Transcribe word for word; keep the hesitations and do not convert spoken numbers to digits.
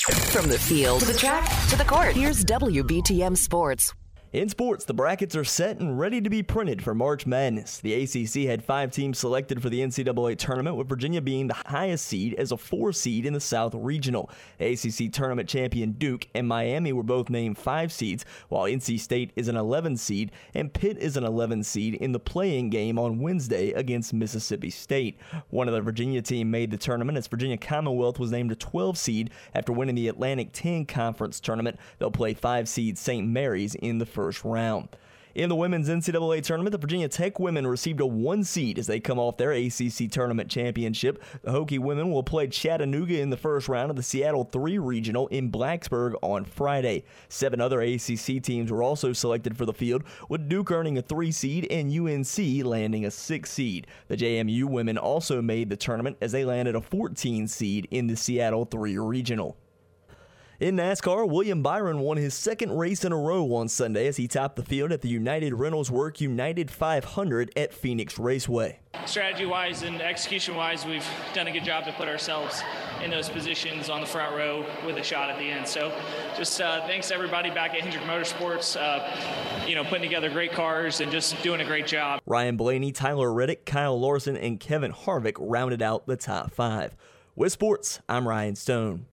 From the field to the track to the court, here's W B T M Sports. In sports, the brackets are set and ready to be printed for March Madness. The A C C had five teams selected for the N C double A tournament, with Virginia being the highest seed as a four seed in the South Regional. The A C C tournament champion Duke and Miami were both named five seeds, while N C State is an eleven seed and Pitt is an eleven seed in the play-in game on Wednesday against Mississippi State. One of the Virginia team made the tournament as Virginia Commonwealth was named a twelve seed after winning the Atlantic ten Conference tournament. They'll play five seed Saint Mary's in the first round. In the women's N C double A tournament, the Virginia Tech women received a one seed as they come off their A C C tournament championship. The Hokie women will play Chattanooga in the first round of the Seattle three Regional in Blacksburg on Friday. Seven other A C C teams were also selected for the field, with Duke earning a three seed and U N C landing a six seed. The J M U women also made the tournament as they landed a fourteen seed in the Seattle three Regional. In NASCAR, William Byron won his second race in a row on Sunday as he topped the field at the United Rentals Work United five hundred at Phoenix Raceway. Strategy-wise and execution-wise, we've done a good job to put ourselves in those positions on the front row with a shot at the end. So just uh, thanks to everybody back at Hendrick Motorsports, uh, you know, putting together great cars and just doing a great job. Ryan Blaney, Tyler Reddick, Kyle Larson, and Kevin Harvick rounded out the top five. With sports, I'm Ryan Stone.